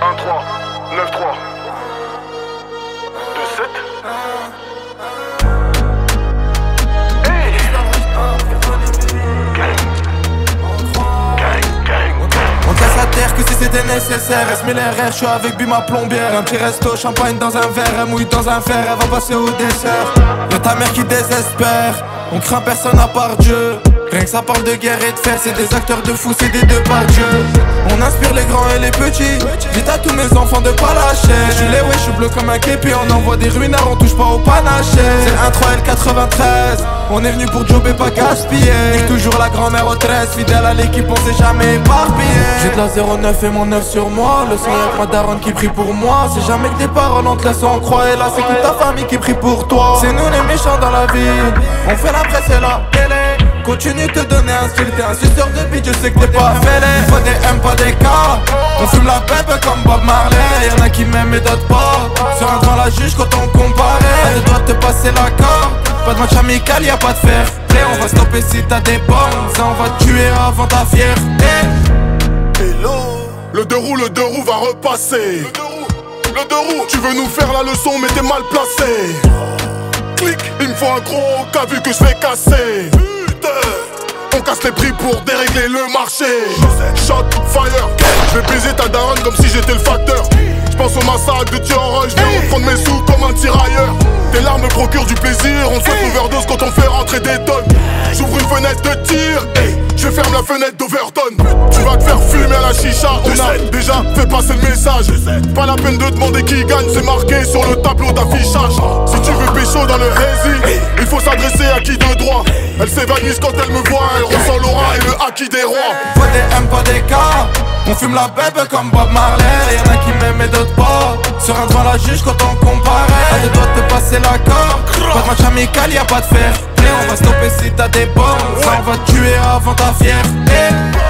1-3, 9-3, 2-7. Hey! On casse la terre que si c'était nécessaire. S1000RR, je suis avec Bima plombière. Un petit resto, champagne dans un verre. Elle mouille dans un fer, elle va passer au dessert. Y'a ta mère qui désespère. On craint personne à part Dieu. Rien que ça parle de guerre et de fer. C'est des acteurs de fou, c'est des deux par Dieu. On inspire les grands et les petits. Dites à tous mes enfants de pas lâcher. Je suis les ouais, je suis bleu comme un képi. On envoie des ruinards, on touche pas au panaché. C'est le 1-3 L93. On est venu pour jobber, pas gaspiller. Nique toujours la grand-mère au 13. Fidèle à l'équipe, on s'est jamais éparpillé. J'ai de la 09 et mon 9 sur moi. Le son y'a que ma daronne qui prie pour moi. C'est jamais que des paroles, on te laisse en croix. Et là c'est toute ta famille qui prie pour toi. C'est nous les méchants dans la ville. On fait la presse et la télé. Continue de te donner un style, t'es un suceur de bite, je sais que t'es pas fêlé. Il faut des M, pas des K. On fume la pèpe comme Bob Marley. Y'en a qui m'aiment et d'autres pas. Sur un devant la juge quand on comparait. Elle doit te passer la corde. Pas de match amical, y'a pas de fer. On va stopper si t'as des bombes. Ça on va te tuer avant ta fierté. Hello. Le deux roues va repasser. Le deux roues, tu veux nous faire la leçon mais t'es mal placé. Clic, il me faut un gros cas vu que je vais casser. On casse les prix pour dérégler le marché. Shot, fire, je vais baiser ta daronne comme si j'étais le facteur. J'pense au massacre de Tiorol, je vais reprendre mes sous comme un tirailleur. Tes larmes me procurent du plaisir, on souhaite l'overdose quand on fait rentrer des tonnes. J'ouvre une fenêtre de tir, je ferme la fenêtre d'Overton. Tu vas te faire fumer à la chicha, on a déjà fait passer le message. Pas la peine de demander qui gagne, c'est marqué sur le tableau d'affichage. Si tu veux pécho dans le hazy, il faut s'adresser à qui de droit. Elle s'évanouit quand elle me voit, elle ressent l'aura et le acquis des rois. Faut des M, pas des K. On fume la bébé comme Bob Marley. Y'en a qui m'aiment et d'autres pas. Sur un devant la juge quand on comparait. Elle doit te passer la corde. Pas de match amical, y'a pas de fer. On va stopper si t'as des bombes. Ça on va te tuer avant ta fierté.